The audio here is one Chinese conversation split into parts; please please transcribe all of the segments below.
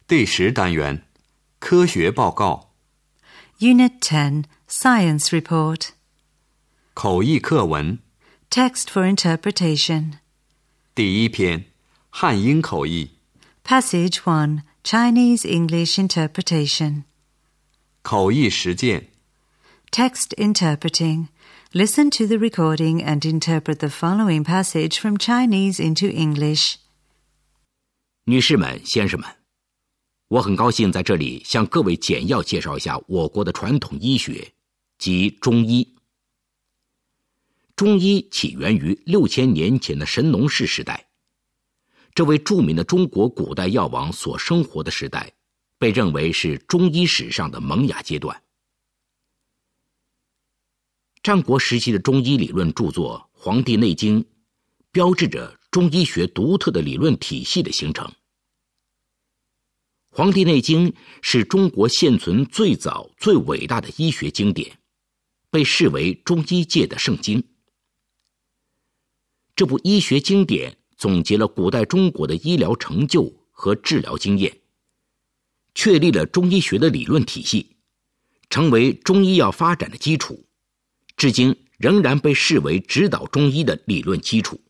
第10单元科学报告 Unit 10 Science Report 口译课文 Text for Interpretation 第1篇汉英口译 Passage 1 Chinese English Interpretation 口译实践 Text Interpreting Listen to the recording and interpret the following passage from Chinese into English. 女士们、先生们，我很高兴在这里向各位简要介绍一下我国的传统医学即中医。中医起源于6000年前的神农氏时代，这位著名的中国古代药王所生活的时代，被认为是中医史上的萌芽阶段。战国时期的中医理论著作《黄帝内经》标志着中医学独特的理论体系的形成。《黄帝内经》是中国现存最早最伟大的医学经典，被视为中医界的圣经。这部医学经典总结了古代中国的医疗成就和治疗经验，确立了中医学的理论体系，成为中医药发展的基础，至今仍然被视为指导中医的理论基础。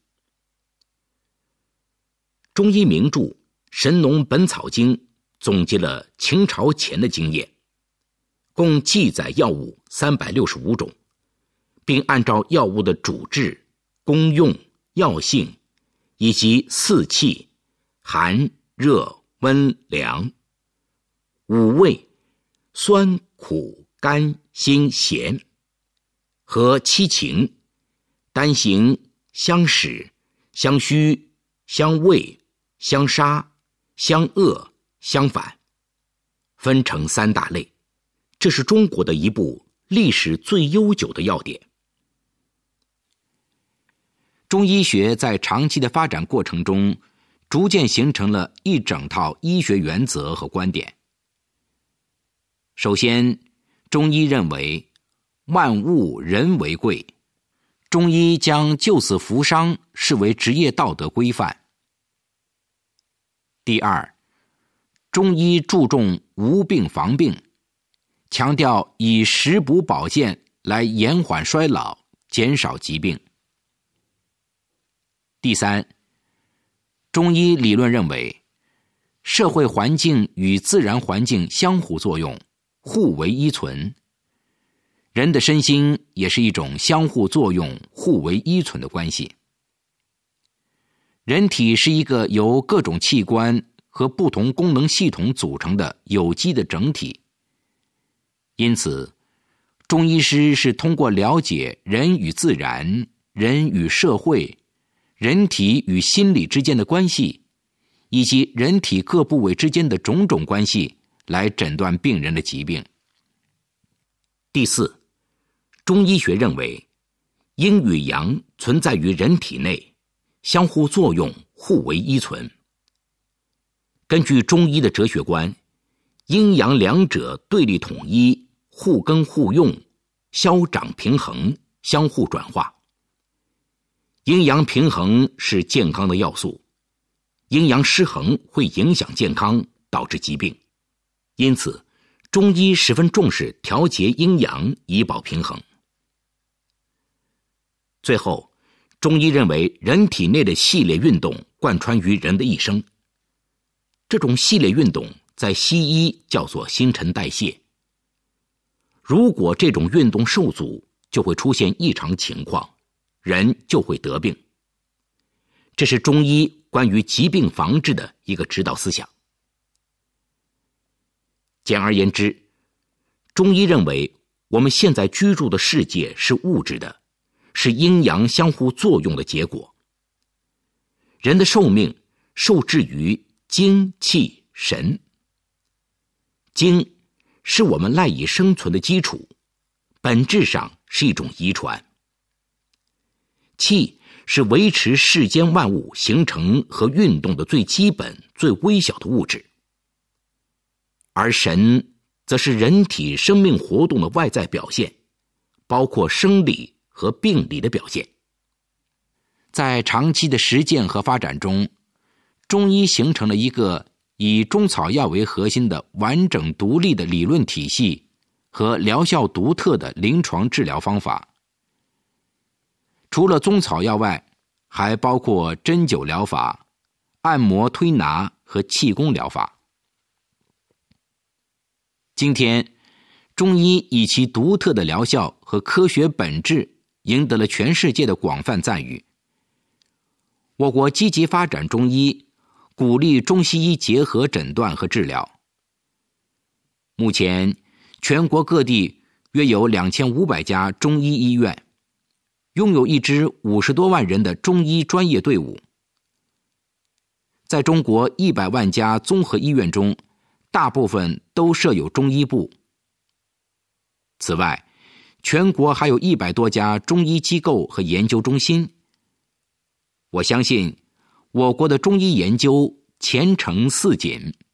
中医名著《神农本草经》总结了秦朝前的经验，共记载药物365种，并按照药物的主治、功用、药性以及四气、寒、热、温、凉、五味、酸、苦、甘、辛、咸和七情、单行、相使、相虚、相味、相杀、相恶、相反，分成3大类。这是中国的一部历史最悠久的药典。中医学在长期的发展过程中，逐渐形成了一整套医学原则和观点。首先，中医认为万物人为贵，中医将救死扶伤视为职业道德规范。第二，中医注重无病防病，强调以食补保健来延缓衰老，减少疾病。第三，中医理论认为，社会环境与自然环境相互作用，互为依存。人的身心也是一种相互作用、互为依存的关系。人体是一个由各种器官和不同功能系统组成的有机的整体，因此，中医师是通过了解人与自然、人与社会、人体与心理之间的关系，以及人体各部位之间的种种关系，来诊断病人的疾病。第四，中医学认为，阴与阳存在于人体内，相互作用，互为依存。根据中医的哲学观，阴阳两者对立统一，互根互用，消长平衡，相互转化。阴阳平衡是健康的要素，阴阳失衡会影响健康，导致疾病。因此，中医十分重视调节阴阳，以保平衡。最后，中医认为人体内的系列运动贯穿于人的一生，这种系列运动在西医叫做新陈代谢。如果这种运动受阻，就会出现异常情况，人就会得病。这是中医关于疾病防治的一个指导思想。简而言之，中医认为我们现在居住的世界是物质的，是阴阳相互作用的结果。人的寿命受制于精气神。精是我们赖以生存的基础，本质上是一种遗传。气是维持世间万物形成和运动的最基本、最微小的物质。而神则是人体生命活动的外在表现，包括生理和病理的表现。在长期的实践和发展中，中医形成了一个以中草药为核心的完整独立的理论体系和疗效独特的临床治疗方法。除了中草药外，还包括针灸疗法、按摩推拿和气功疗法。今天，中医以其独特的疗效和科学本质赢得了全世界的广泛赞誉。我国积极发展中医，鼓励中西医结合诊断和治疗。目前，全国各地约有2500家中医医院，拥有一支50多万人的中医专业队伍。在中国100万家综合医院中，大部分都设有中医部。此外，全国还有100多家中医机构和研究中心。我相信，我国的中医研究前程似锦。